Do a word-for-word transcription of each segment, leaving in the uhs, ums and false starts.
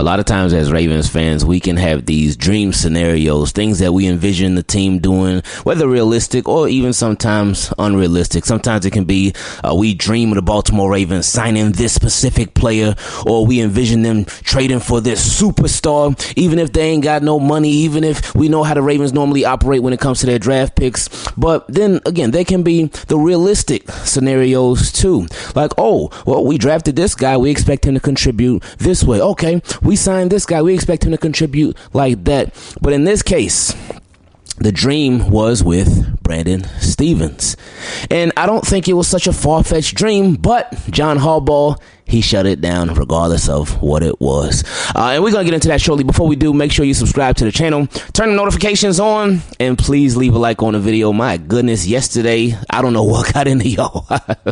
A lot of times as Ravens fans, we can have these dream scenarios, things that we envision the team doing, whether realistic or even sometimes unrealistic. Sometimes it can be uh, we dream of the Baltimore Ravens signing this specific player, or we envision them trading for this superstar, even if they ain't got no money, even if we know how the Ravens normally operate when it comes to their draft picks. But then again, there can be the realistic scenarios too. Like, oh, well, we drafted this guy. We expect him to contribute this way. Okay. We signed this guy. We expect him to contribute like that. But in this case, the dream was with Brandon Stephens. And I don't think it was such a far-fetched dream, but John Harbaugh, he shut it down regardless of what it was. Uh, and we're going to get into that shortly. Before we do, make sure you subscribe to the channel, turn the notifications on, and please leave a like on the video. My goodness, yesterday, I don't know what got into y'all.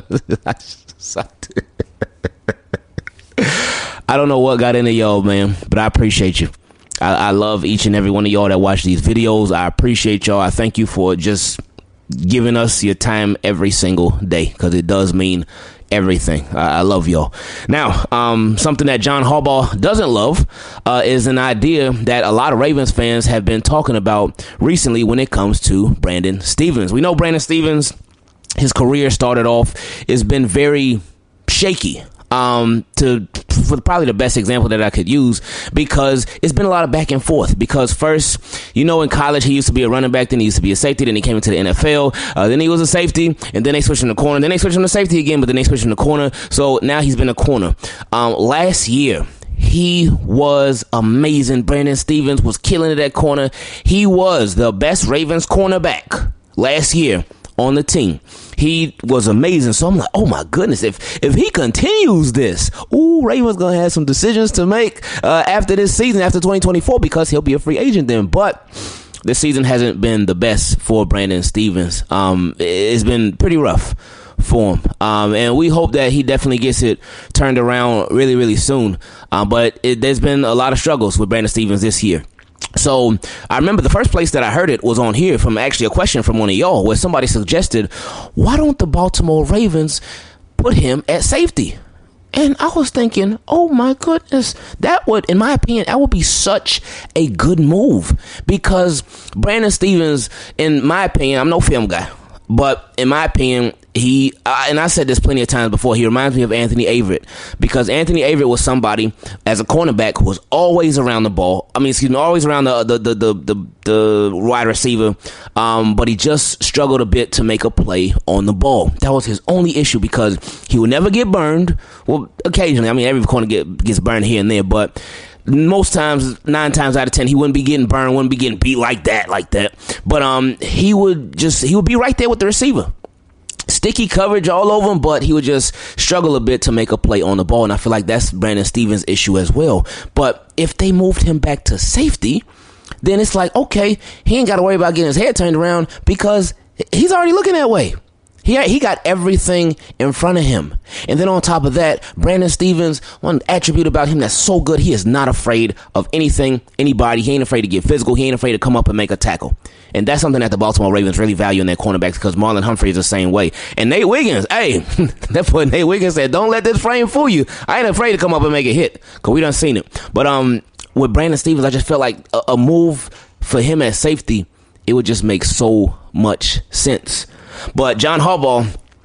I don't know what got into y'all, man, but I appreciate you. I, I love each and every one of y'all that watch these videos. I appreciate y'all. I thank you for just giving us your time every single day, because it does mean everything. I, I love y'all. Now, um, something that John Harbaugh doesn't love uh, is an idea that a lot of Ravens fans have been talking about recently when it comes to Brandon Stephens. We know Brandon Stephens, his career started off, it's been very shaky. Um, to for probably the best example that I could use, because it's been a lot of back and forth. Because first, you know, in college he used to be a running back, then he used to be a safety, then he came into the N F L, uh, then he was a safety, and then they switched him to corner, then they switched him to safety again, but then they switched him to corner. So now he's been a corner. Um, last year, he was amazing. Brandon Stephens was killing it at corner. He was the best Ravens cornerback last year on the team. He was amazing. So I'm like, oh my goodness, if if he continues this, ooh, Ravens gonna have some decisions to make uh, after this season, after twenty twenty-four, because he'll be a free agent then. But this season hasn't been the best for Brandon Stephens. Um, it's been pretty rough for him. Um, and we hope that he definitely gets it turned around really, really soon. Um, but it, there's been a lot of struggles with Brandon Stephens this year. So I remember the first place that I heard it was on here from actually a question from one of y'all, where somebody suggested, why don't the Baltimore Ravens put him at safety? And I was thinking, oh my goodness, that would, in my opinion, that would be such a good move, because Brandon Stephens, in my opinion, I'm no film guy, but in my opinion, he, uh, and I said this plenty of times before, he reminds me of Anthony Averett, because Anthony Averett was somebody, as a cornerback, who was always around the ball. I mean, excuse me, always around the the the the, the, the wide receiver, um, but he just struggled a bit to make a play on the ball. That was his only issue, because he would never get burned. Well, occasionally, I mean, every corner get, gets burned here and there, but most times, nine times out of ten, he wouldn't be getting burned, wouldn't be getting beat like that, like that. But um, he would just, he would be right there with the receiver. Sticky coverage all over him, but he would just struggle a bit to make a play on the ball. And I feel like that's Brandon Stephens' issue as well. But if they moved him back to safety, then it's like, okay, he ain't got to worry about getting his head turned around, because he's already looking that way. He he got everything in front of him. And then on top of that, Brandon Stephens, one attribute about him that's so good, he is not afraid of anything, anybody. He ain't afraid to get physical. He ain't afraid to come up and make a tackle. And that's something that the Baltimore Ravens really value in their cornerbacks, because Marlon Humphrey is the same way. And Nate Wiggins, hey, that's what Nate Wiggins said. Don't let this frame fool you. I ain't afraid to come up and make a hit, because we done seen it. But um, with Brandon Stephens, I just felt like a, a move for him at safety, it would just make so much sense. But John Harbaugh,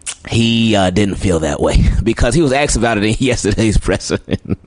he uh, didn't feel that way, because he was asked about it in yesterday's presser.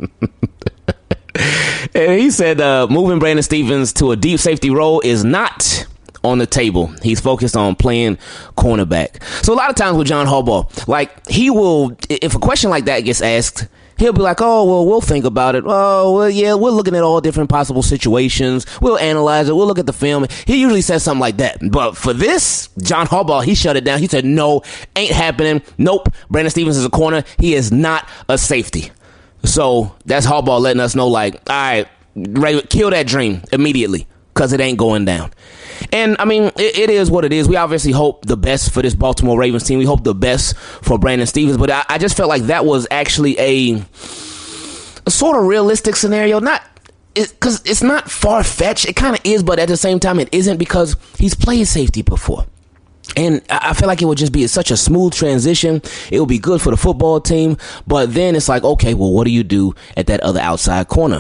And he said uh, moving Brandon Stephens to a deep safety role is not on the table. He's focused on playing cornerback. So a lot of times with John Harbaugh, like, he will, if a question like that gets asked, he'll be like, oh, well, we'll think about it. Oh, well, yeah, we're looking at all different possible situations. We'll analyze it. We'll look at the film. He usually says something like that. But for this, John Harbaugh, he shut it down. He said, no, ain't happening. Nope. Brandon Stephens is a corner. He is not a safety. So that's Harbaugh letting us know, like, all right, Ray, kill that dream immediately, because it ain't going down. And, I mean, it, it is what it is. We obviously hope the best for this Baltimore Ravens team. We hope the best for Brandon Stephens. But I, I just felt like that was actually a, a sort of realistic scenario. Not because it, it's not far-fetched. It kind of is, but at the same time, it isn't, because he's played safety before. And I feel like it would just be such a smooth transition. It would be good for the football team. But then it's like, okay, well, what do you do at that other outside corner?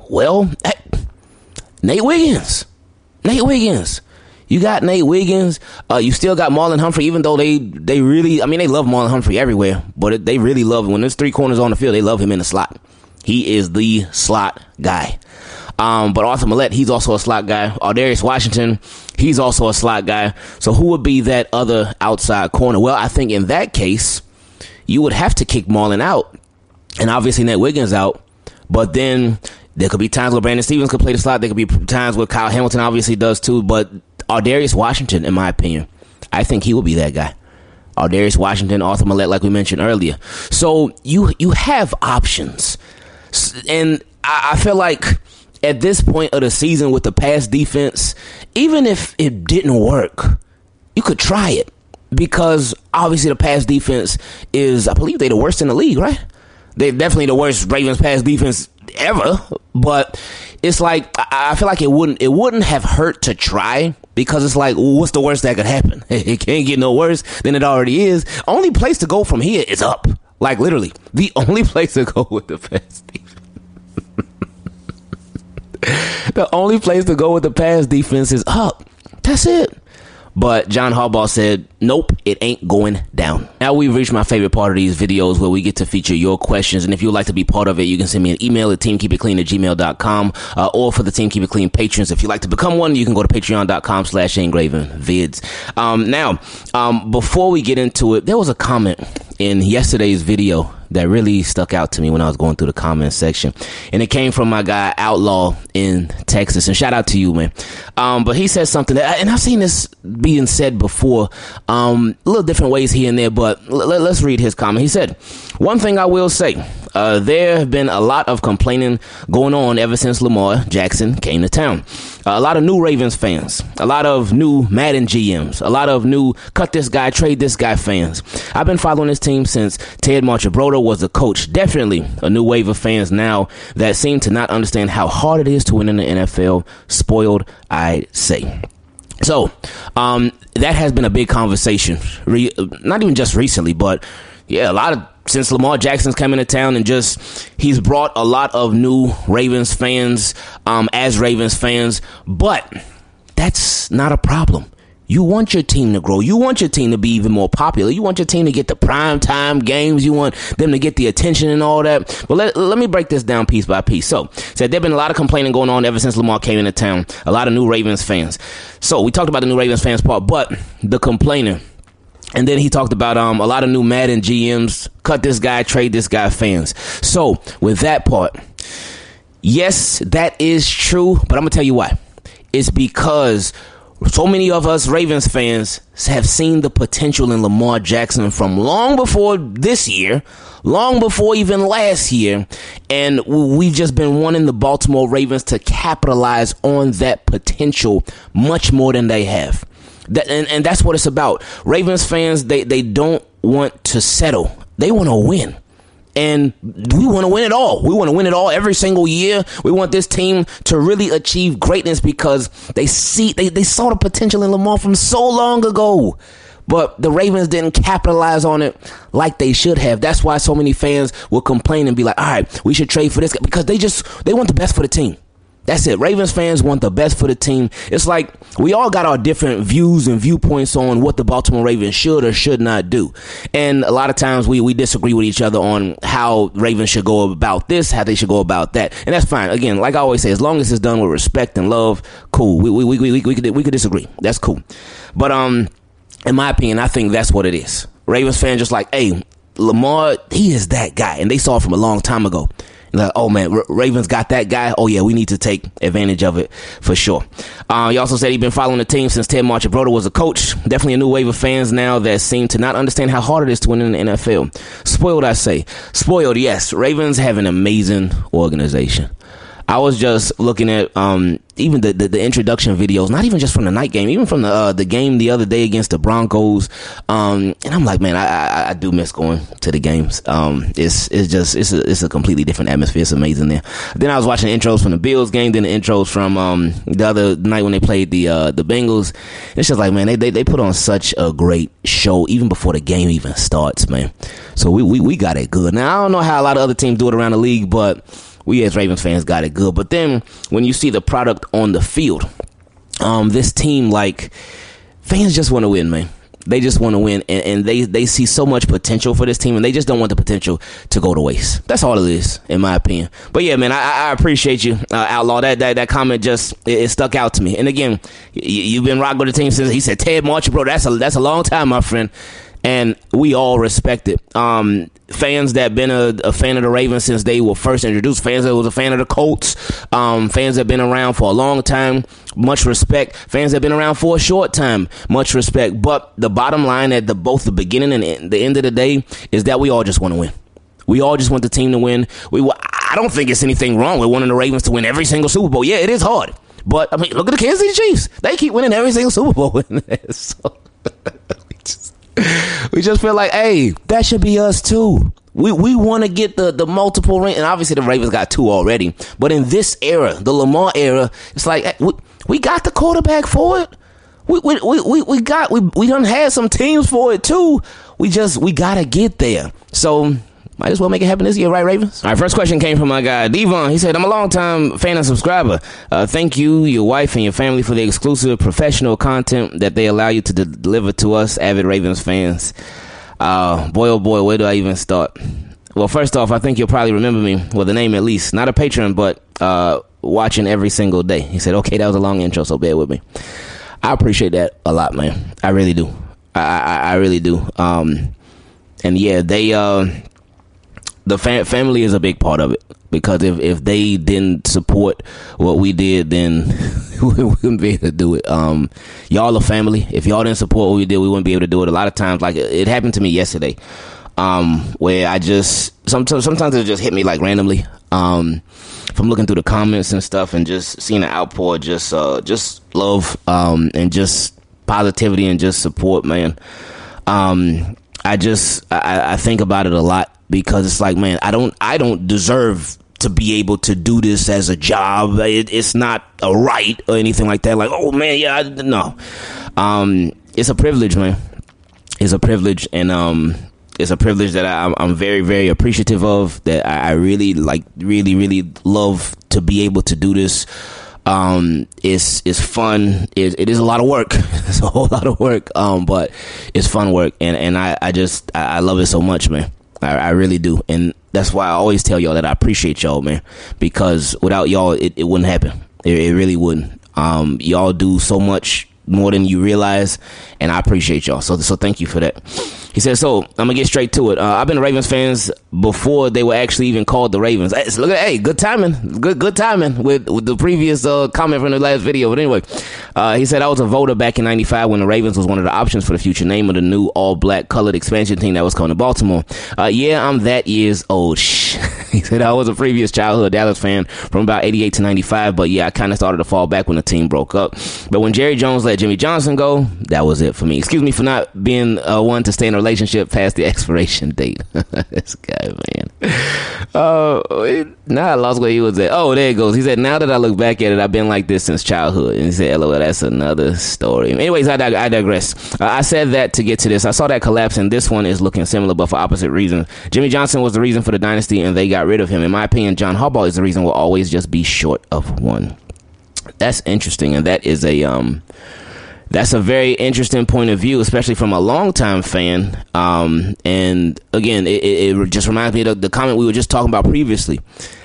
Well, hey, Nate Wiggins. Nate Wiggins. You got Nate Wiggins. Uh, you still got Marlon Humphrey, even though they, they really, I mean, they love Marlon Humphrey everywhere, but it, they really love, when there's three corners on the field, they love him in the slot. He is the slot guy. Um, but Arthur Millette, he's also a slot guy. Ardarius Washington, he's also a slot guy. So who would be that other outside corner? Well, I think in that case, you would have to kick Marlon out, and obviously Nate Wiggins out. But then there could be times where Brandon Stevens could play the slot. There could be times where Kyle Hamilton obviously does too. But Ardarius Washington, in my opinion, I think he will be that guy. Ardarius Washington, Arthur Millette, like we mentioned earlier. So you you have options. And I, I feel like at this point of the season with the pass defense, even if it didn't work, you could try it. Because obviously the pass defense is, I believe they're the worst in the league, right? They're definitely the worst Ravens pass defense ever, but it's like I feel like it wouldn't it wouldn't have hurt to try, because it's like, well, what's the worst that could happen? It can't get no worse than it already is. Only place to go from here is up. Like literally, the only place to go with the pass defense. The only place to go with the pass defense is up. That's it. But John Harbaugh said, nope, it ain't going down. Now we've reached my favorite part of these videos, where we get to feature your questions. And if you'd like to be part of it, you can send me an email at teamkeepitclean at gmail dot com. Uh, or for the Team Keep It Clean patrons, if you'd like to become one, you can go to patreon.com slash Engraven Vids. Um, now, um, before we get into it, there was a comment in yesterday's video that really stuck out to me when I was going through the comment section. And it came from my guy Outlaw in Texas. And shout out to you, man. Um, but he said something that, and I've seen this being said before, um, a little different ways here and there, but l- let's read his comment. He said, one thing I will say, uh, there have been a lot of complaining going on ever since Lamar Jackson came to town. Uh, a lot of new Ravens fans, a lot of new Madden G Ms, a lot of new cut this guy, trade this guy fans. I've been following this team since Ted Marchibroda was the coach. Definitely a new wave of fans now that seem to not understand how hard it is to win in the N F L. Spoiled, I'd say. So, um, that has been a big conversation. Re- not even just recently, but yeah, a lot of since Lamar Jackson's come into town, and just he's brought a lot of new Ravens fans um, as Ravens fans. But that's not a problem. You want your team to grow. You want your team to be even more popular. You want your team to get the prime time games. You want them to get the attention and all that. But let, let me break this down piece by piece. So, said there have been a lot of complaining going on ever since Lamar came into town. A lot of new Ravens fans. So, we talked about the new Ravens fans part, but the complaining. And then he talked about um a lot of new Madden G Ms, cut this guy, trade this guy fans. So, with that part, yes, that is true. But I'm going to tell you why. It's because so many of us Ravens fans have seen the potential in Lamar Jackson from long before this year, long before even last year, and we've just been wanting the Baltimore Ravens to capitalize on that potential much more than they have. That, and, and that's what it's about. Ravens fans, they, they don't want to settle. They want to win. And we want to win it all. We want to win it all every single year. We want this team to really achieve greatness because they see they, they saw the potential in Lamar from so long ago. But the Ravens didn't capitalize on it like they should have. That's why so many fans will complain and be like, all right, we should trade for this guy, because they just they want the best for the team. That's it. Ravens fans want the best for the team. It's like we all got our different views and viewpoints on what the Baltimore Ravens should or should not do. And a lot of times we, we disagree with each other on how Ravens should go about this, how they should go about that. And that's fine. Again, like I always say, as long as it's done with respect and love, cool. We we we we, we could we could disagree. That's cool. But um, in my opinion, I think that's what it is. Ravens fans just like, hey, Lamar, he is that guy, and they saw it from a long time ago. Like, oh man, R- Ravens got that guy. Oh yeah, we need to take advantage of it for sure. Uh, he also said he'd been following the team since Ted Marchibroda was a coach. Definitely a new wave of fans now that seem to not understand how hard it is to win in the N F L. Spoiled, I say. Spoiled, yes. Ravens have an amazing organization. I was just looking at um, even the, the, the introduction videos, not even just from the night game, even from the uh, the game the other day against the Broncos. Um, and I'm like, man, I, I, I do miss going to the games. Um, it's it's just it's a it's a completely different atmosphere. It's amazing there. Then I was watching the intros from the Bills game, then the intros from um, the other night when they played the uh, the Bengals. It's just like, man, they, they they put on such a great show even before the game even starts, man. So we we, we got it good. Now I don't know how a lot of other teams do it around the league, but we as Ravens fans got it good. But then when you see the product on the field, um, this team, like, fans just want to win, man. They just want to win, and, and they, they see so much potential for this team, and they just don't want the potential to go to waste. That's all it is, in my opinion. But yeah, man, I, I appreciate you, uh, Outlaw. That, that that comment just it, it stuck out to me. And again, you, you've been rocking with the team since he said Ted March, bro. That's a that's a long time, my friend. And we all respect it. Um, fans that been a, a fan of the Ravens since they were first introduced, fans that was a fan of the Colts, um, fans that been around for a long time, much respect. Fans that been around for a short time, much respect. But the bottom line at the both the beginning and the end of the day is that we all just want to win. We all just want the team to win. We, I don't think it's anything wrong with wanting the Ravens to win every single Super Bowl. Yeah, it is hard. But, I mean, look at the Kansas City Chiefs. They keep winning every single Super Bowl. So, we, just, we just feel like, hey, that should be us too. We we want to get the, the multiple ring. And obviously the Ravens got two already. But in this era, the Lamar era, it's like, hey, we, we got the quarterback for it. We we we we, we got we we done had some teams for it too. We just we gotta get there. So might as well make it happen this year, right, Ravens? All right, first question came from my guy, Devon. He said, I'm a long-time fan and subscriber. Uh, thank you, your wife, and your family for the exclusive professional content that they allow you to de- deliver to us, avid Ravens fans. Uh, boy, oh boy, where do I even start? Well, first off, I think you'll probably remember me, well, the name at least. Not a patron, but uh, watching every single day. He said, okay, that was a long intro, so bear with me. I appreciate that a lot, man. I really do. I, I, I really do. Um, and yeah, they... Uh, The fam- family is a big part of it, because if, if they didn't support what we did, then we wouldn't be able to do it. Um, y'all are family. If y'all didn't support what we did, we wouldn't be able to do it. A lot of times, like it happened to me yesterday, um, where I just sometimes sometimes it just hit me like randomly, um, from looking through the comments and stuff, and just seeing the outpour, just uh, just love, um, and just positivity and just support, man. Um, I just I, I think about it a lot. Because it's like, man, I don't, I don't deserve to be able to do this as a job. It, it's not a right or anything like that. Like, oh man, yeah, I, no. Um, it's a privilege, man. It's a privilege, and um, it's a privilege that I, I'm very, very appreciative of. That I, I really like, really, really love to be able to do this. Um, it's, it's fun. It, it is a lot of work. It's a whole lot of work. Um, but it's fun work, and and I, I just, I, I love it so much, man. I, I really do. And that's why I always tell y'all that I appreciate y'all, man, because without y'all, it, it wouldn't happen. It, it really wouldn't. Um, y'all do so much more than you realize, and I appreciate y'all. So, so thank you for that. He said, so I'm gonna get straight to it. Uh, I've been Ravens fans before they were actually even called the Ravens. Hey, so look at, hey, good timing, good good timing with with the previous uh, comment from the last video. But anyway, uh, he said I was a voter back in ninety-five when the Ravens was one of the options for the future name of the new all-black colored expansion team that was coming to Baltimore. Uh, yeah, I'm that years old. Shh. He said I was a previous childhood Dallas fan from about eighty-eight to ninety-five, but yeah, I kind of started to fall back when the team broke up. But when Jerry Jones let Jimmy Johnson go, that was it for me. Excuse me for not being uh, one to stay in a relationship past the expiration date. This guy, man. Oh, uh, now I lost where he was at. Oh, there it goes. He said, now that I look back at it, I've been like this since childhood. And he said, lol, that's another story. Anyways, I, dig- I digress. Uh, I said that to get to this. I saw that collapse, and this one is looking similar, but for opposite reasons. Jimmy Johnson was the reason for the dynasty, and they got rid of him. In my opinion, John Harbaugh is the reason we'll always just be short of one. That's interesting, and that is a um that's a very interesting point of view, especially from a longtime fan. Um and again, it, it, it just reminds me of the, the comment we were just talking about previously.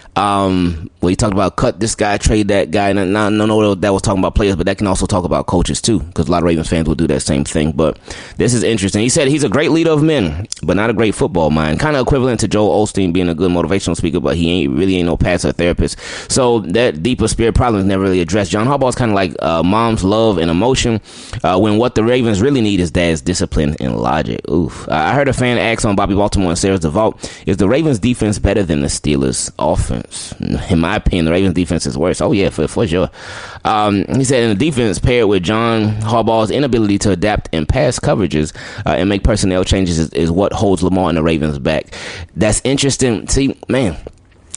Um, where he talked about cut this guy, trade that guy. And I don't know that was talking about players, but that can also talk about coaches too, because a lot of Ravens fans will do that same thing. But this is interesting. He said he's a great leader of men, but not a great football mind. Kind of equivalent to Joel Osteen being a good motivational speaker, but he ain't really ain't no pastor or therapist. So that deeper spirit problem is never really addressed. John Harbaugh is kind of like uh, mom's love and emotion, uh, when what the Ravens really need is dad's discipline and logic. Oof. Uh, I heard a fan ask on Bobby Baltimore and Sarah's DeVault, is the Ravens defense better than the Steelers offense? In my opinion, the Ravens defense is worse. Oh yeah, for, for sure. Um, he said in the defense paired with John Harbaugh's inability to adapt in pass coverages uh, and make personnel changes is, is what holds Lamar and the Ravens back. That's interesting. See, man,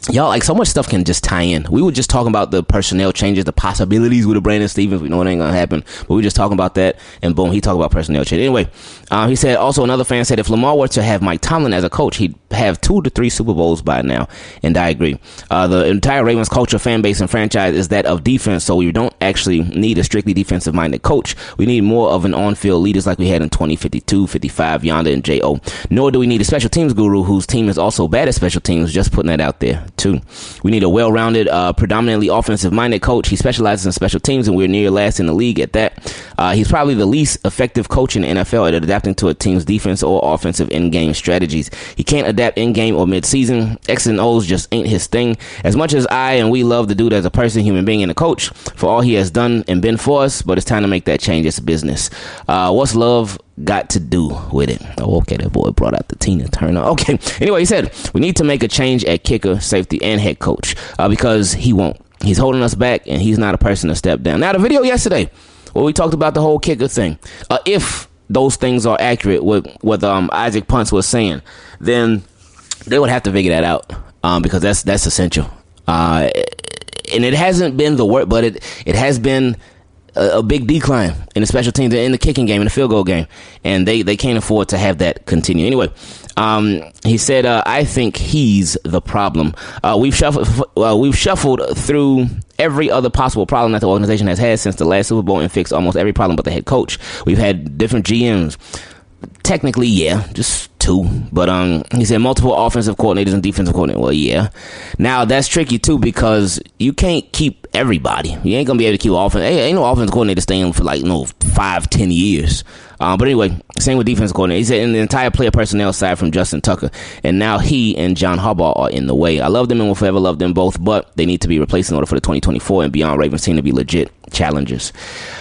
Y'all, like, so much stuff can just tie in. We were just talking about the personnel changes, the possibilities with the Brandon Stephens. We know it ain't gonna happen, but we were just talking about that, and boom, he talked about personnel change. Anyway, um, he said, also another fan said, if Lamar were to have Mike Tomlin as a coach, he'd have two to three Super Bowls by now, and I agree. Uh, the entire Ravens culture, fan base, and franchise is that of defense, so we don't actually need a strictly defensive-minded coach. We need more of an on-field leaders like we had in twenty fifty-two, fifty-five, Yonder, and J O. Nor do we need a special teams guru whose team is also bad at special teams, just putting that out there. Two, we need a well-rounded, uh, predominantly offensive-minded coach. He specializes in special teams, and we're near last in the league at that. Uh, he's probably the least effective coach in the N F L at adapting to a team's defense or offensive in-game strategies. He can't adapt in-game or mid-season. X and O's just ain't his thing. As much as I and we love the dude as a person, human being, and a coach for all he has done and been for us, but it's time to make that change. It's business. Uh, what's love got to do with it? Oh, okay, that boy brought out the Tina Turner. Okay, anyway, he said, we need to make a change at kicker, safety, and head coach uh, because he won't. He's holding us back, and he's not a person to step down. Now, the video yesterday, where we talked about the whole kicker thing, uh, if those things are accurate with what um, Isaac Punts was saying, then they would have to figure that out um, because that's that's essential. Uh, and it hasn't been the work, but it, it has been a, a big decline in the special teams, in the kicking game, in the field goal game, and they, they can't afford to have that continue. Anyway, um, he said, uh, I think he's the problem. Uh, we've shuffled, uh, we've shuffled through every other possible problem that the organization has had since the last Super Bowl and fixed almost every problem but the head coach. We've had different G Ms. Technically, yeah, just two. But um, he said multiple offensive coordinators and defensive coordinators. Well, yeah. Now, that's tricky, too, because you can't keep everybody. You ain't going to be able to keep offense. Hey, ain't no offensive coordinator staying for like, no, five, ten years. Um, but anyway, same with defensive coordinator. He said in the entire player personnel side from Justin Tucker. And now he and John Harbaugh are in the way. I love them and will forever love them both, but they need to be replaced in order for the twenty twenty-four and beyond Ravens team to be legit challengers.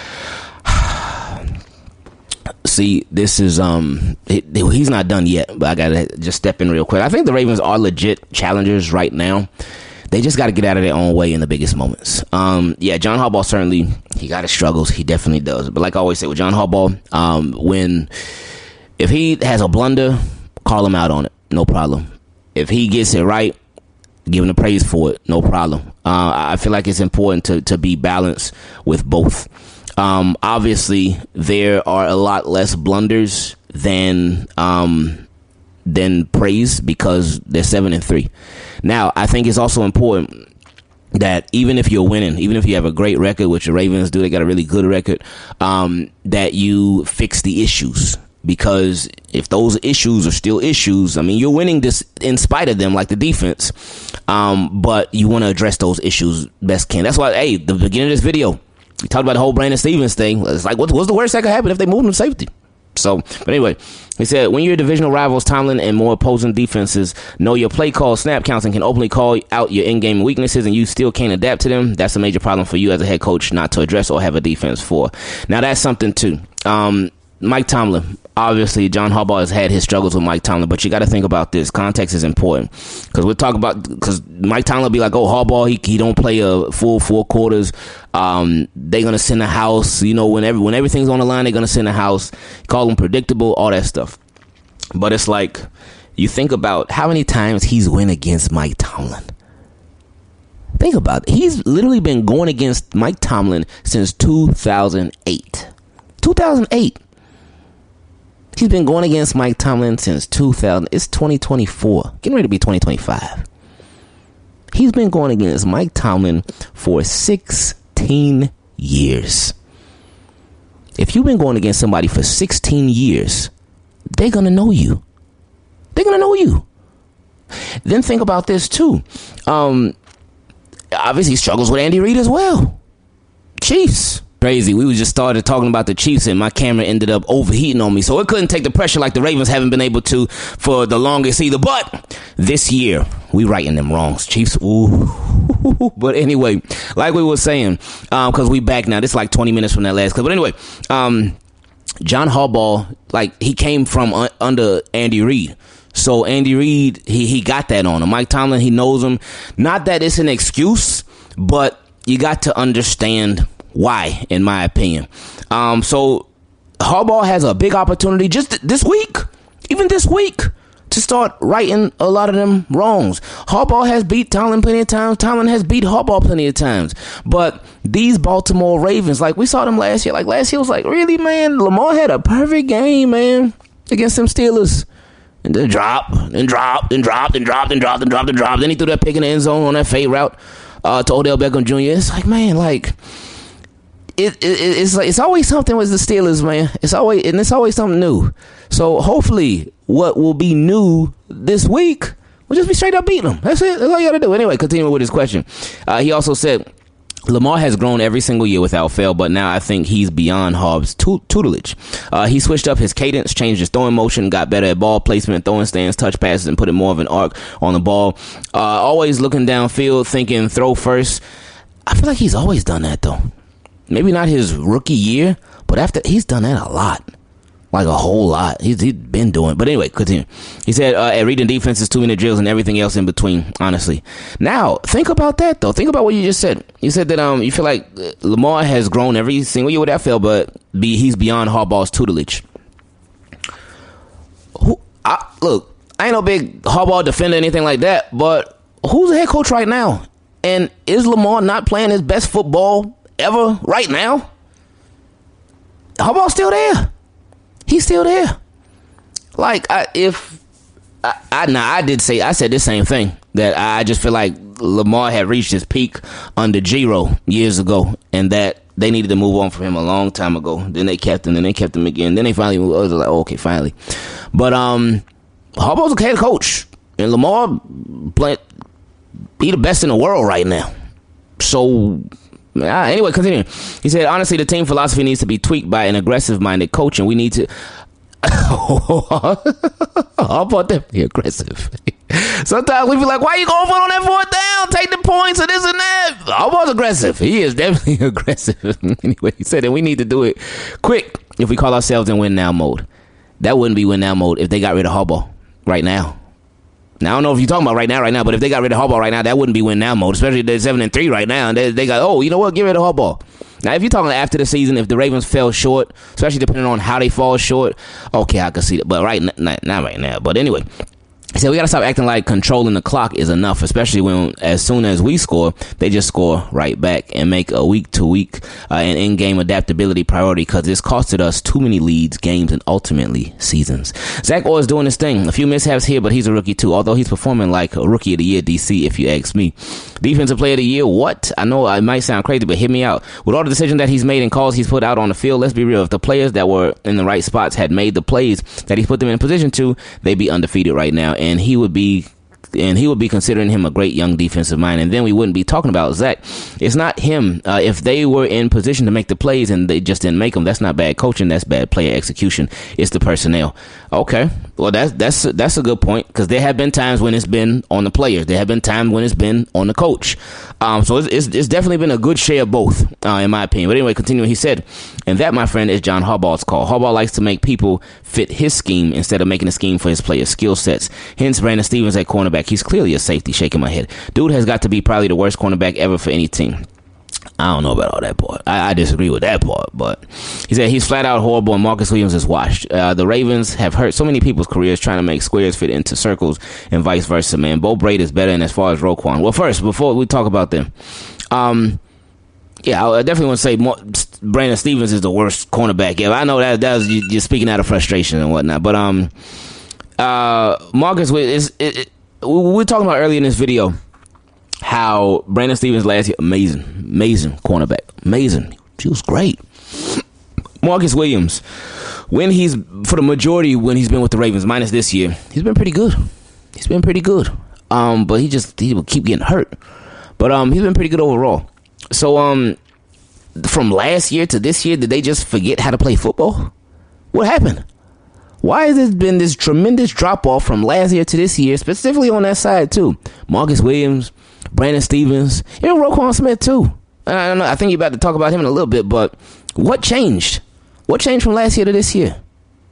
See, this is, um, it, he's not done yet, but I gotta just step in real quick. I think the Ravens are legit challengers right now. They just got to get out of their own way in the biggest moments. Um, yeah, John Harbaugh, certainly, he got his struggles. He definitely does. But like I always say with John Harbaugh, um, when, if he has a blunder, call him out on it. No problem. If he gets it right, give him the praise for it. No problem. Uh, I feel like it's important to, to be balanced with both. Um, obviously, there are a lot less blunders than um, than praise because they're seven and three. Now, I think it's also important that even if you're winning, even if you have a great record, which the Ravens do, they got a really good record, um, that you fix the issues. Because if those issues are still issues, I mean, you're winning this in spite of them, like the defense. Um, but you want to address those issues best can. That's why, hey, the beginning of this video, we talked about the whole Brandon Stephens thing. It's like, what's, what's the worst that could happen if they move him to safety? So, but anyway, he said, when your divisional rivals, Tomlin, and more opposing defenses know your play call, snap counts, and can openly call out your in-game weaknesses, and you still can't adapt to them, that's a major problem for you as a head coach not to address or have a defense for. Now, that's something, too. Um, Mike Tomlin. Obviously, John Harbaugh has had his struggles with Mike Tomlin, but you got to think about this. Context is important because we're talking about because Mike Tomlin will be like, "Oh, Harbaugh, he he don't play a full four quarters. Um, they're gonna send a house. You know, when every, when everything's on the line, they're gonna send a house. Call him predictable, all that stuff. But it's like you think about how many times he's win against Mike Tomlin. Think about it. He's literally been going against Mike Tomlin since two thousand eight. two thousand eight. He's been going against Mike Tomlin since two thousand. It's twenty twenty-four. Getting ready to be twenty twenty-five. He's been going against Mike Tomlin for sixteen years. If you've been going against somebody for sixteen years, they're going to know you. They're going to know you. Then think about this, too. Um, obviously, he struggles with Andy Reid as well. Chiefs. Crazy. We was just started talking about the Chiefs and my camera ended up overheating on me. So it couldn't take the pressure like the Ravens haven't been able to for the longest either. But this year, we righting them wrongs. Chiefs, ooh. But anyway, like we were saying, um, because we back now. This is like twenty minutes from that last clip. But anyway, um, John Harbaugh, like he came from un- under Andy Reid. So Andy Reid, he, he got that on him. Mike Tomlin, he knows him. Not that it's an excuse, but you got to understand why, in my opinion. Um, so Harbaugh has a big opportunity just th- this week, even this week, to start righting a lot of them wrongs. Harbaugh has beat Tomlin plenty of times. Tomlin has beat Harbaugh plenty of times. But these Baltimore Ravens, like we saw them last year. Like last year was like, really, man? Lamar had a perfect game, man, against them Steelers. And then drop, then drop, then drop, then drop, then drop, then drop, then drop. Then he threw that pick in the end zone on that fade route uh, to Odell Beckham Junior It's like, man, like... It, it it's like it's always something with the Steelers, man. It's always and it's always something new. So hopefully, what will be new this week will just be straight up beating them. That's it. That's all you got to do. Anyway, continuing with his question, uh, he also said Lamar has grown every single year without fail, but now I think he's beyond Harb's tu- tutelage. Uh, he switched up his cadence, changed his throwing motion, got better at ball placement, throwing stands, touch passes, and put more of an arc on the ball. Uh, always looking downfield, thinking throw first. I feel like he's always done that though. Maybe not his rookie year, but after he's done that a lot, like a whole lot. He's, he's been doing. But anyway, continue. He said, uh, at reading defenses, two minute drills, and everything else in between. Honestly, now think about that though. Think about what you just said. You said that um you feel like Lamar has grown every single year without fail, but be he's beyond Harbaugh's tutelage. Who? I, look, I ain't no big Harbaugh defender, or anything like that. But who's the head coach right now? And is Lamar not playing his best football ever right now? Harbaugh's still there. He's still there. Like I, if I, I now I did say I said the same thing, that I just feel like Lamar had reached his peak under Giro years ago, and that they needed to move on from him a long time ago. Then they kept him, then they kept him again. Then they finally moved. I was like, oh, okay, finally. But um, Harbaugh's a head coach, and Lamar play, he the best in the world right now. So. Ah, anyway, continuing. He said, honestly, the team philosophy needs to be tweaked by an aggressive-minded coach, and we need to... How about that? Be aggressive. Sometimes we be like, why you going for it on that fourth down? Take the points and this and that. Harbaugh's aggressive. He is definitely aggressive. Anyway, he said that we need to do it quick if we call ourselves in win-now mode. That wouldn't be win-now mode if they got rid of Harbaugh right now. Now, I don't know if you're talking about right now, right now, but if they got rid of Harbaugh right now, that wouldn't be win now mode, especially if they're seven and three right now. And they, they got, oh, you know what? Get rid of Harbaugh. Now, if you're talking after the season, if the Ravens fell short, especially depending on how they fall short, okay, I can see that. But right now, not, not right now. But anyway. He said we got to stop acting like controlling the clock is enough, especially when as soon as we score, they just score right back, and make a week-to-week uh, and in-game adaptability priority, because it's costed us too many leads, games, and ultimately seasons. Zach Orr is doing his thing. A few mishaps here, but he's a rookie too, although he's performing like a rookie of the year, D C, if you ask me. Defensive player of the year, what? I know it might sound crazy, but hear me out. With all the decisions that he's made and calls he's put out on the field, let's be real. If the players that were in the right spots had made the plays that he's put them in position to, they'd be undefeated right now. And he would be and he would be considering him a great young defensive mind, and then we wouldn't be talking about Zach. It's not him. Uh, if they were in position to make the plays and they just didn't make them, that's not bad coaching. That's bad player execution. It's the personnel. Okay, well that's that's that's a good point, because there have been times when it's been on the players. There have been times when it's been on the coach. Um, so it's, it's it's definitely been a good share of both, uh, in my opinion. But anyway, continuing, he said, and that, my friend, is John Harbaugh's call. Harbaugh likes to make people fit his scheme instead of making a scheme for his players' skill sets. Hence, Brandon Stevens at cornerback. He's clearly a safety. Shaking my head. Dude has got to be probably the worst cornerback ever for any team. I don't know about all that part. I, I disagree with that part, but he said he's flat out horrible, and Marcus Williams is washed. Uh, the Ravens have hurt so many people's careers trying to make squares fit into circles and vice versa, man. Bo Braid is better, and as far as Roquan. Well, first, before we talk about them, um, yeah, I definitely want to say more, Brandon Stevens is the worst cornerback ever. I know that that was you, you're speaking out of frustration and whatnot, but um, uh, Marcus is it, it, we were talking about earlier in this video how Brandon Stevens last year, amazing, amazing cornerback, amazing. He was great. Marcus Williams, when he's for the majority when he's been with the Ravens, minus this year, he's been pretty good. He's been pretty good. Um, but he just he will keep getting hurt. But um, he's been pretty good overall. So um, from last year to this year, did they just forget how to play football? What happened? Why has there been this tremendous drop off from last year to this year, specifically on that side too? Marcus Williams, Brandon Stevens, even Roquan Smith too. I don't know. I think you're about to talk about him in a little bit, but what changed? What changed from last year to this year?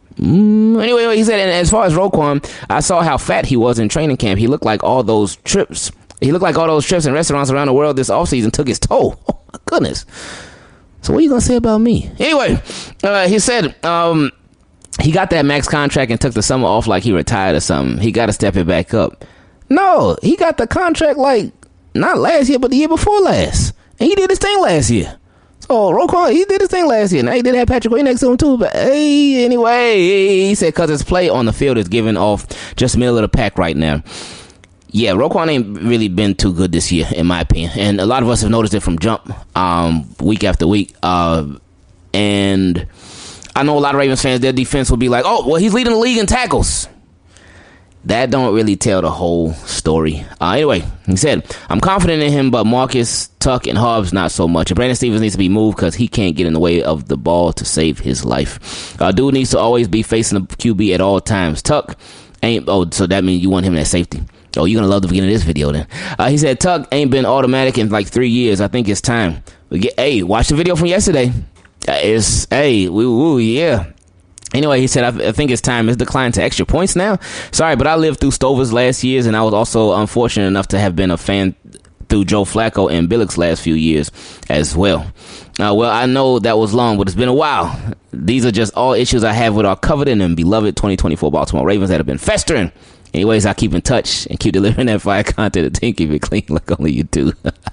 Mm, anyway, he said, and as far as Roquan, I saw how fat he was in training camp. He looked like all those trips. He looked like all those trips and restaurants around the world this offseason took his toll. Oh my goodness. So what are you gonna say about me? Anyway, uh, he said, um, he got that max contract and took the summer off like he retired or something. He got to step it back up. No, he got the contract like not last year, but the year before last. And he did his thing last year. So Roquan, he did his thing last year. Now he did have Patrick Queen next to him too. But hey, anyway, he said because his play on the field is giving off just middle of the pack right now. Yeah, Roquan ain't really been too good this year, in my opinion. And a lot of us have noticed it from jump, um, week after week. Uh, and I know a lot of Ravens fans, their defense will be like, oh, well, he's leading the league in tackles. That don't really tell the whole story. Uh, anyway, he said, I'm confident in him, but Marcus, Tuck, and Hobbs, not so much. And Brandon Stevens needs to be moved because he can't get in the way of the ball to save his life. Uh, dude needs to always be facing the Q B at all times. Tuck ain't, oh, so that means you want him at safety. Oh, you're going to love the beginning of this video then. Uh, he said, Tuck ain't been automatic in like three years. I think it's time. We get, hey, watch the video from yesterday. Uh, it's, hey, woo, woo, yeah. Anyway, he said, I, th- I think it's time. It's declined to extra points now. Sorry, but I lived through Stover's last years, and I was also unfortunate enough to have been a fan through Joe Flacco and Billick's last few years as well. Uh, well, I know that was long, but it's been a while. These are just all issues I have with our coveted and beloved twenty twenty-four Baltimore Ravens that have been festering. Anyways, I keep in touch and keep delivering that fire content. The team keep it clean like only you do.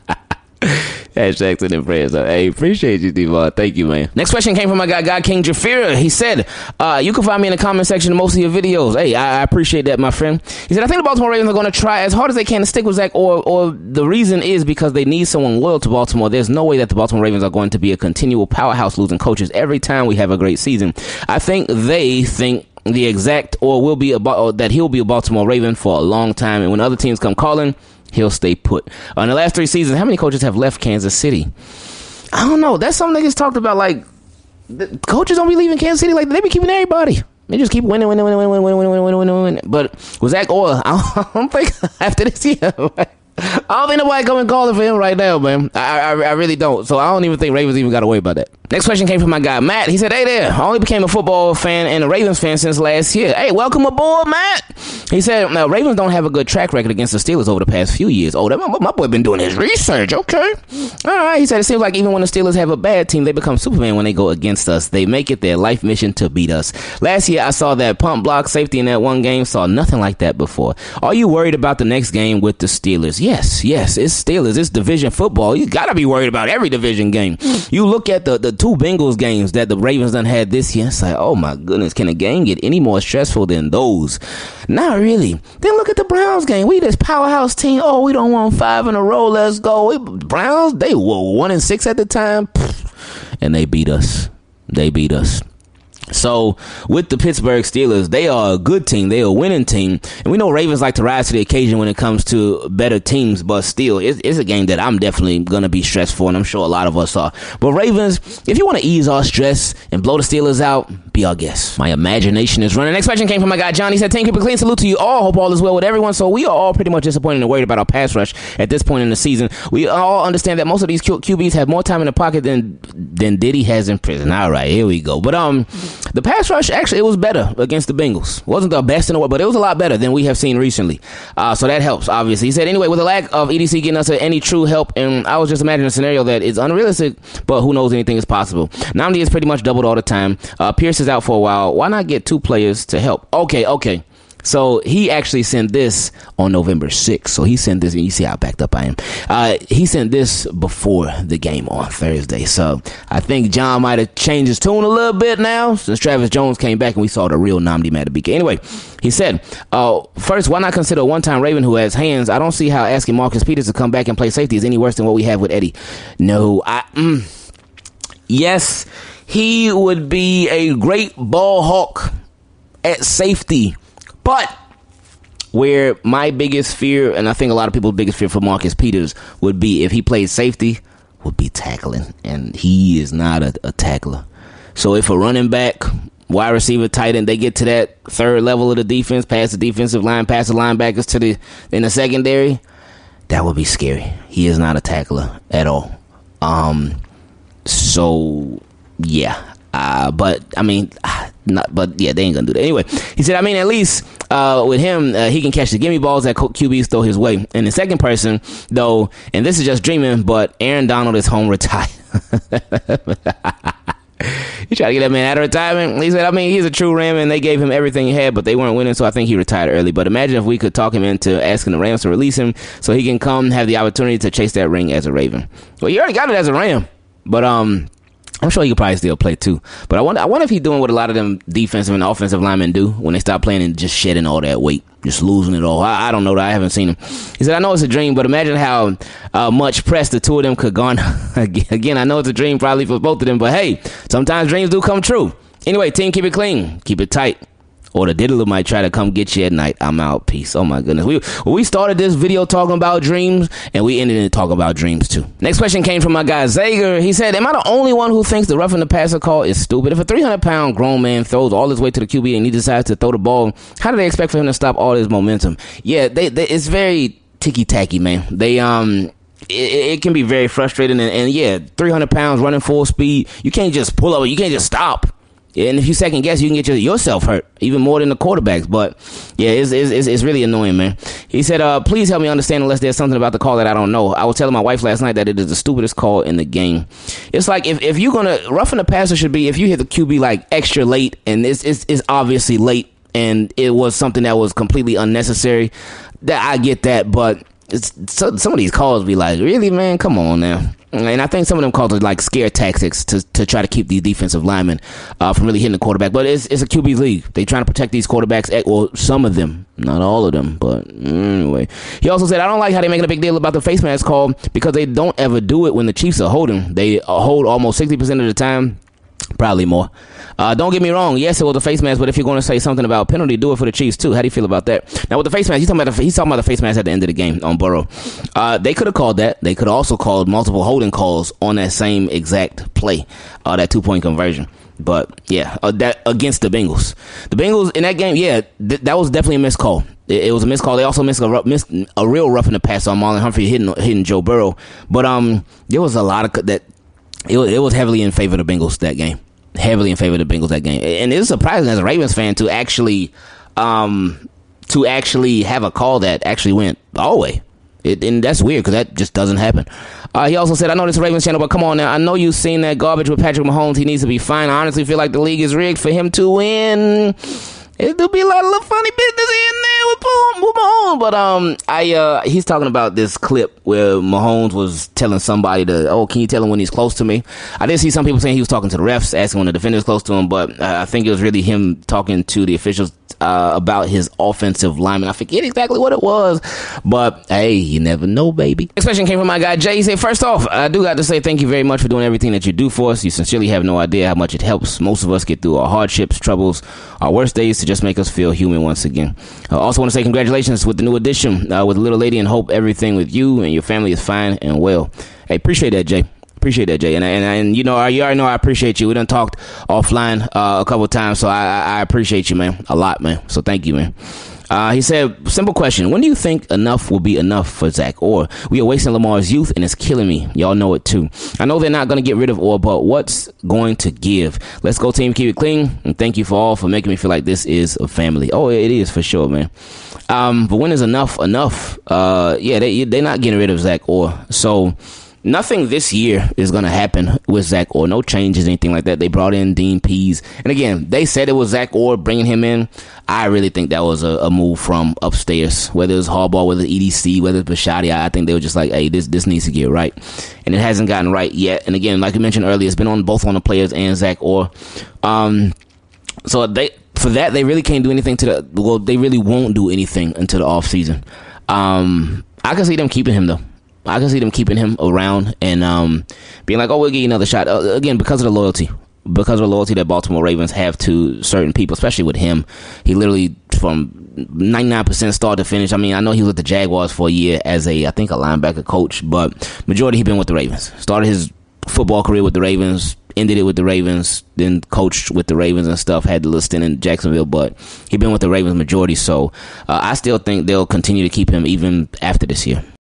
Hashtag to the prayers. Hey, appreciate you, Devon. Thank you, man. Next question came from my guy, God King Jafira. He said, uh, you can find me in the comment section of most of your videos. Hey, I, I appreciate that, my friend. He said, I think the Baltimore Ravens are going to try as hard as they can to stick with Zach, or, or the reason is because they need someone loyal to Baltimore. There's no way that the Baltimore Ravens are going to be a continual powerhouse losing coaches every time we have a great season. I think they think the exact or will be about or that he'll be a Baltimore Raven for a long time, and when other teams come calling, he'll stay put. Uh, in the last three seasons, how many coaches have left Kansas City? I don't know. That's something niggas talked about. Like, the coaches don't be leaving Kansas City. Like, they be keeping everybody. They just keep winning, winning, winning, winning, winning, winning, winning, winning, winning. But with Zach Orr, I don't think after this year, I don't think nobody coming calling for him right now, man. I, I I really don't. So I don't even think Ravens even got to worry about that. Next question came from my guy, Matt. He said, hey there, I only became a football fan and a Ravens fan since last year. Hey, welcome aboard, Matt. He said, now, Ravens don't have a good track record against the Steelers over the past few years. Oh, that, my, my boy been doing his research. Okay. All right. He said, it seems like even when the Steelers have a bad team, they become Superman when they go against us. They make it their life mission to beat us. Last year, I saw that pump block safety in that one game. Saw nothing like that before. Are you worried about the next game with the Steelers? Yes, yes. It's Steelers. It's division football. You got to be worried about every division game. You look at the, the two Bengals games that the Ravens done had this year. It's like, oh my goodness, can a game get any more stressful than those? Not really. Then look at the Browns game. We this powerhouse team. Oh, we don't want five in a row. Let's go. We, Browns, they were one and six at the time, and they beat us. They beat us. So with the Pittsburgh Steelers, they are a good team. They are a winning team. And we know Ravens like to rise to the occasion when it comes to better teams, but still, it's, it's a game that I'm definitely going to be stressed for, and I'm sure a lot of us are. But Ravens, if you want to ease our stress and blow the Steelers out, be our guest. My imagination is running. Next question came from my guy, John. He said, team keep it clean. Salute to you all. Hope all is well with everyone. So we are all pretty much disappointed and worried about our pass rush at this point in the season. We all understand that most of these Q- QBs have more time in the pocket than, than Diddy has in prison. All right, here we go. But, um, the pass rush, actually, it was better against the Bengals. Wasn't the best in the world, but it was a lot better than we have seen recently. Uh, so that helps, obviously. He said, anyway, with the lack of E D C getting us any true help, and I was just imagining a scenario that is unrealistic, but who knows, anything is possible. Namdi is pretty much doubled all the time. Uh, Pierce is out for a while. Why not get two players to help? Okay, okay. So he actually sent this on November sixth. So he sent this, and you see how backed up I am. Uh, he sent this before the game on Thursday. So I think John might have changed his tune a little bit now since Travis Jones came back and we saw the real Nnamdi Madubuike. Anyway, he said, uh, first, why not consider a one-time Raven who has hands? I don't see how asking Marcus Peters to come back and play safety is any worse than what we have with Eddie. No, I... Mm, yes, he would be a great ball hawk at safety. But where my biggest fear, and I think a lot of people's biggest fear for Marcus Peters would be if he played safety, would be tackling. And he is not a, a tackler. So if a running back, wide receiver, tight end, they get to that third level of the defense, past the defensive line, past the linebackers to the in the secondary, that would be scary. He is not a tackler at all. Um. So, yeah. Uh, but, I mean... Not, but yeah, they ain't gonna do that anyway. He said, I mean, at least uh, with him, uh, he can catch the gimme balls that Q Bs throw his way. And the second person, though, and this is just dreaming, but Aaron Donald is home retired. He tried to get that man out of retirement. He said, I mean, he's a true Ram, and they gave him everything he had, but they weren't winning, so I think he retired early. But imagine if we could talk him into asking the Rams to release him so he can come have the opportunity to chase that ring as a Raven. Well, you already got it as a Ram, but um, I'm sure he could probably still play too. But I wonder, I wonder if he's doing what a lot of them defensive and offensive linemen do when they stop playing and just shedding all that weight, just losing it all. I, I don't know. I haven't seen him. He said, I know it's a dream, but imagine how uh, much press the two of them could garner. Again, I know it's a dream probably for both of them, but hey, sometimes dreams do come true. Anyway, team, keep it clean. Keep it tight. Or the diddler might try to come get you at night. I'm out. Peace. Oh, my goodness. We we started this video talking about dreams, and we ended it talking about dreams, too. Next question came from my guy, Zager. He said, am I the only one who thinks the roughing the passer call is stupid? If a three hundred pound grown man throws all his way to the Q B and he decides to throw the ball, how do they expect for him to stop all his momentum? Yeah, they, they it's very ticky-tacky, man. They, um... It, it can be very frustrating, and, and yeah, three hundred pounds running full speed, you can't just pull up, you can't just stop. And if you second guess, you can get your, yourself hurt even more than the quarterbacks. But yeah, it's, it's, it's really annoying, man. He said, uh, please help me understand unless there's something about the call that I don't know. I was telling my wife last night that it is the stupidest call in the game. It's like if, if you're going to, roughing the passer should be if you hit the Q B like extra late, and it's, it's, it's obviously late and it was something that was completely unnecessary. That I get that, but it's, so, some of these calls be like, really, man, come on now. And I think some of them calls are like scare tactics to, to try to keep these defensive linemen uh, from really hitting the quarterback. But it's it's a Q B league. They trying to protect these quarterbacks. At, well, some of them, not all of them. But anyway, he also said, I don't like how they're making a big deal about the face mask call because they don't ever do it when the Chiefs are holding. They uh, hold almost sixty percent of the time. Probably more. Uh, don't get me wrong. Yes, it was a face mask, but if you're going to say something about penalty, do it for the Chiefs too. How do you feel about that? Now with the face mask, he's talking about the, he's talking about the face mask at the end of the game on Burrow. Uh, they could have called that. They could have also called multiple holding calls on that same exact play, uh, that two point conversion. But yeah, uh, that against the Bengals. The Bengals in that game, yeah, th- that was definitely a missed call. It, it was a missed call. They also missed a, missed a real roughing the pass on Marlon Humphrey hitting hitting Joe Burrow. But um, there was a lot of that. It, it was heavily in favor of the Bengals that game. Heavily in favor of the Bengals that game. And it's surprising as a Ravens fan to actually um, to actually have a call that actually went all the way. It, and that's weird because that just doesn't happen. Uh, he also said, I know this is a Ravens channel, but come on now. I know you've seen that garbage with Patrick Mahomes. He needs to be fine. I honestly feel like the league is rigged for him to win. There'll be a lot of little funny business in there with Mahomes. But um, I uh, he's talking about this clip where Mahomes was telling somebody to, oh, can you tell him when he's close to me? I did see some people saying he was talking to the refs, asking when the defender's close to him, but uh, I think it was really him talking to the officials uh, about his offensive lineman. I forget exactly what it was, but hey, you never know, baby. Next question came from my guy Jay. He said, first off, I do got to say thank you very much for doing everything that you do for us. You sincerely have no idea how much it helps most of us get through our hardships, troubles, our worst days to just make us feel human once again. I also want to say congratulations with the new addition uh, with Little Lady, and hope everything with you and your family is fine and well. Hey, appreciate that, Jay. Appreciate that, Jay. And, and, and you know, you already know I appreciate you. We done talked offline uh, a couple of times, so I, I appreciate you, man, a lot, man. So thank you, man. Uh, he said, simple question. When do you think enough will be enough for Zach Orr? We are wasting Lamar's youth, and it's killing me. Y'all know it, too. I know they're not going to get rid of Orr, but what's going to give? Let's go, team. Keep it clean. And thank you for all for making me feel like this is a family. Oh, it is for sure, man. Um, but when is enough enough? Uh, yeah, they, they're not getting rid of Zach Orr. So nothing this year is going to happen with Zach Orr. No changes, anything like that. They brought in Dean Pease. And again, they said it was Zach Orr bringing him in. I really think that was a, a move from upstairs. Whether it's Harbaugh, whether it's E D C, whether it's Bisciotti, I think they were just like, hey, this this needs to get right. And it hasn't gotten right yet. And again, like I mentioned earlier, it's been on both on the players and Zach Orr. Um, so they for that, they really can't do anything to the, well, they really won't do anything until the offseason. Um, I can see them keeping him, though. I can see them keeping him around and um, being like, oh, we'll give you another shot. Uh, again, because of the loyalty. Because of the loyalty that Baltimore Ravens have to certain people, especially with him. He literally, from ninety-nine percent start to finish, I mean, I know he was with the Jaguars for a year as a, I think, a linebacker coach, but majority he been with the Ravens. Started his football career with the Ravens, ended it with the Ravens, then coached with the Ravens and stuff, had the little stint in Jacksonville, but he been with the Ravens majority, so uh, I still think they'll continue to keep him even after this year.